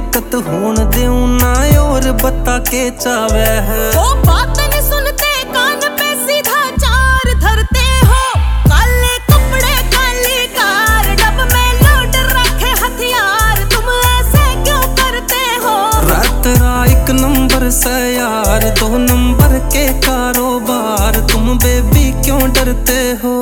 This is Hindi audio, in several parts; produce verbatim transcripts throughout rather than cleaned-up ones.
दिक्कत होन देऊं ना और बता के चावे है। वो बात नहीं सुनते कान पे सीधा चार धरते हो। काले कपड़े काली कार डब में लोड रखे हथियार, तुम ऐसे क्यों करते हो? रात रा एक नंबर से यार, दो नंबर के कारोबार, तुम बेबी क्यों डरते हो?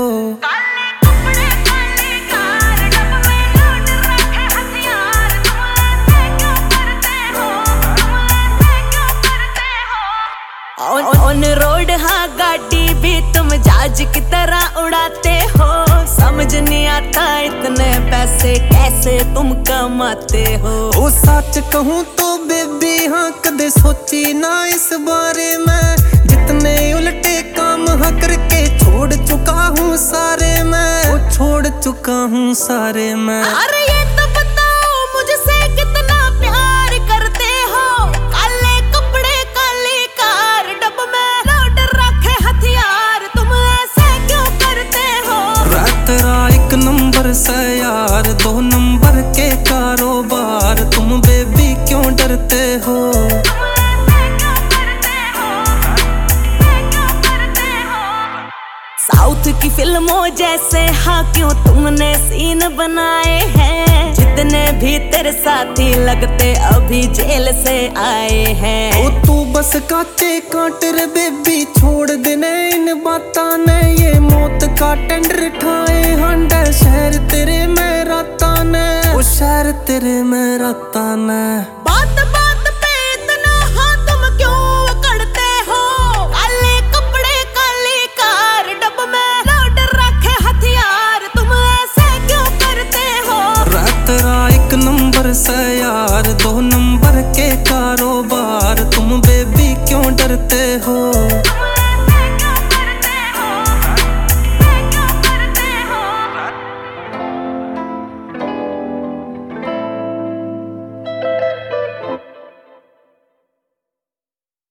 ऑन रोड हाँ गाड़ी भी तुम जहाज की तरह उड़ाते हो। समझ नहीं आता इतने पैसे कैसे तुम कमाते हो। ओ सच कहूँ तो बेबी हाँ कदे सोची ना इस बारे में, जितने उल्टे काम हाँ करके छोड़ चुका हूँ सारे मैं, ओ छोड़ चुका हूँ सारे मैं। अरे ये तो बताओ मुझसे कितना प्यार करते हो? काले कपड़े काली कार डब में लोड रखे हथियार, तुम ऐसे क्यों करते हो? रात रा एक नंबर से यार, दो नंबर के कारोबार, तुम बेबी क्यों डरते हो? साउथ की फिल्मों जैसे हाँ क्यों तुमने सीन बनाए हैं? जितने भी तेरे साथी लगते अभी जेल से आए हैं। ओ तू बस काटे काटे रे बेबी, छोड़ देने इन बातां ने, ये मौत का टेंडर ठाए हांडा शहर तेरे में राता ने, ओ शहर तेरे में राता ने। बात बात पे इतना हाँ तुम क्यों अकड़ते हो? काले कपड़े काली कार डब में लोड रखे हथियार, तुम ऐसे क्यों करते हो? रात रा एक नंबर से यार, दो नंबर के कारोबार, तुम बेबी क्यों डरते हो?